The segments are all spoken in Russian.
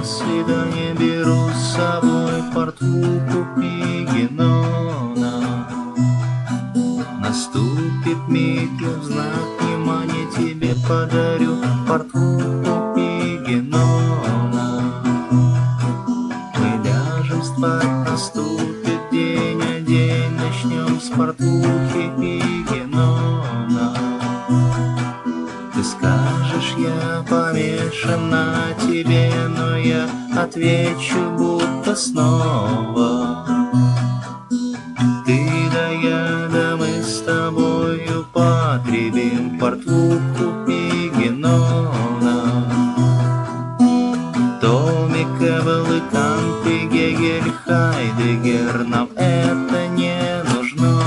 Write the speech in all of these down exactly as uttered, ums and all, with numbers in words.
свидание беру с собой портвуху Пигенона. Наступит миг, и в знак внимания тебе подарю портвуху Пигенона. Мы ляжем спать, наступит день, а день начнем с портвухи Пигенона. Ты скажешь, я помешан на тебе, но я отвечу, будто снова. Ты да я, да мы с тобою потребим портвуху Пигенона. Томик, Эббел и Кант и Гегель, Хайдеггер, нам это не нужно.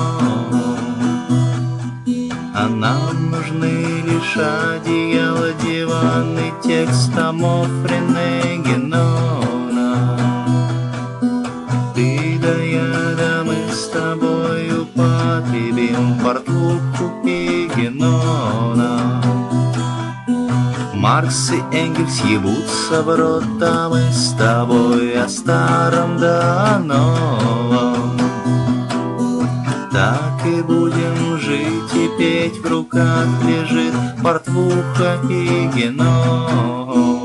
А нам нужны лишь одеяло, диван и текст томов Рене Генона. Ты да я, да мы с тобою потребим портвуху Пигенона. Маркс и Энгельс ебутся в рот, а мы с тобой о старом да о новом. Так и будем жить и петь, в руках лежит портвуха Пигенона.